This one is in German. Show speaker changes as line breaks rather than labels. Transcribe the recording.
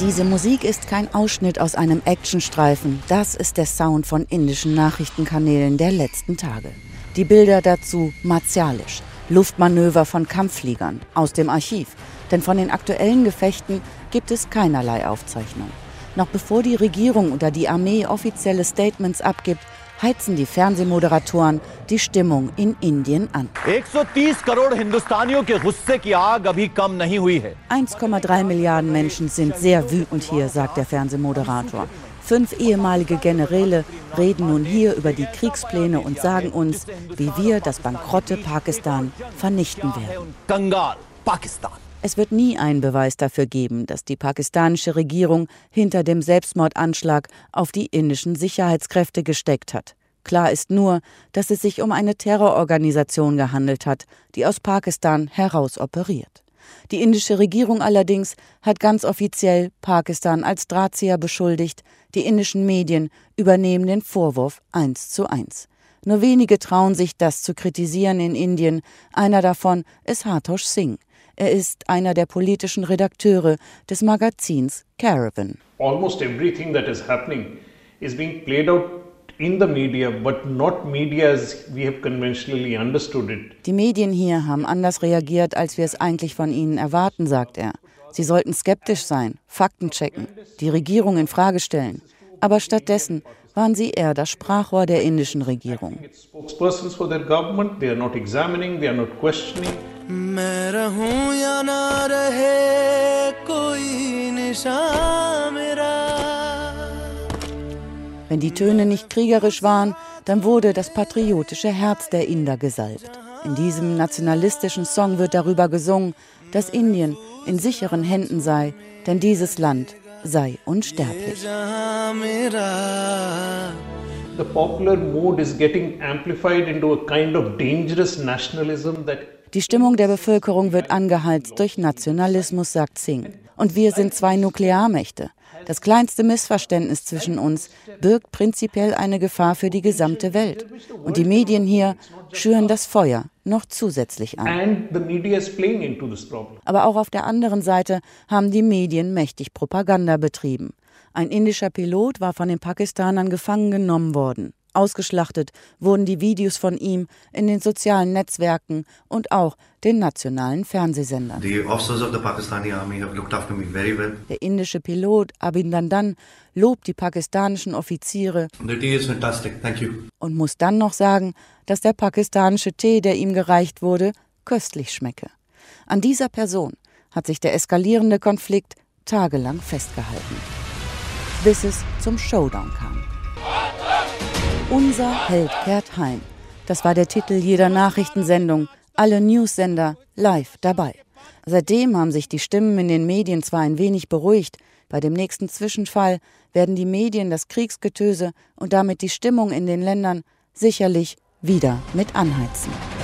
Diese Musik ist kein Ausschnitt aus einem Actionstreifen. Das ist der Sound von indischen Nachrichtenkanälen der letzten Tage. Die Bilder dazu martialisch. Luftmanöver von Kampffliegern aus dem Archiv. Denn von den aktuellen Gefechten gibt es keinerlei Aufzeichnung. Noch bevor die Regierung oder die Armee offizielle Statements abgibt, heizen die Fernsehmoderatoren die Stimmung in Indien an. 1,3 Milliarden Menschen sind sehr wütend hier, sagt der Fernsehmoderator. 5 ehemalige Generäle reden nun hier über die Kriegspläne und sagen uns, wie wir das bankrotte Pakistan vernichten werden. Es wird nie einen Beweis dafür geben, dass die pakistanische Regierung hinter dem Selbstmordanschlag auf die indischen Sicherheitskräfte gesteckt hat. Klar ist nur, dass es sich um eine Terrororganisation gehandelt hat, die aus Pakistan heraus operiert. Die indische Regierung allerdings hat ganz offiziell Pakistan als Drahtzieher beschuldigt. Die indischen Medien übernehmen den Vorwurf 1:1. Nur wenige trauen sich, das zu kritisieren in Indien. Einer davon ist Hartosh Singh. Er ist einer der politischen Redakteure des Magazins Caravan.
Almost everything that is happening is being played out in the media, but not media as we have conventionally understood it.
Die Medien hier haben anders reagiert, als wir es eigentlich von ihnen erwarten, sagt er. Sie sollten skeptisch sein, Fakten checken, die Regierung in Frage stellen. Aber stattdessen waren sie eher das Sprachrohr der indischen Regierung.
Spokespersons for their government, they are not examining, they are not questioning.
Wenn die Töne nicht kriegerisch waren, dann wurde das patriotische Herz der Inder gesalbt. In diesem nationalistischen Song wird darüber gesungen, dass Indien in sicheren Händen sei, denn dieses Land sei unsterblich.
The popular mood is getting amplified into a kind of dangerous nationalism that
Die Stimmung der Bevölkerung wird angeheizt durch Nationalismus, sagt Singh. Und wir sind 2 Nuklearmächte. Das kleinste Missverständnis zwischen uns birgt prinzipiell eine Gefahr für die gesamte Welt. Und die Medien hier schüren das Feuer noch zusätzlich an. Aber auch auf der anderen Seite haben die Medien mächtig Propaganda betrieben. Ein indischer Pilot war von den Pakistanern gefangen genommen worden. Ausgeschlachtet wurden die Videos von ihm in den sozialen Netzwerken und auch den nationalen Fernsehsendern. Der indische Pilot Abhinandan lobt die pakistanischen Offiziere und muss dann noch sagen, dass der pakistanische Tee, der ihm gereicht wurde, köstlich schmecke. An dieser Person hat sich der eskalierende Konflikt tagelang festgehalten, bis es zum Showdown kam. Unser Held kehrt heim. Das war der Titel jeder Nachrichtensendung. Alle News-Sender live dabei. Seitdem haben sich die Stimmen in den Medien zwar ein wenig beruhigt. Bei dem nächsten Zwischenfall werden die Medien das Kriegsgetöse und damit die Stimmung in den Ländern sicherlich wieder mit anheizen.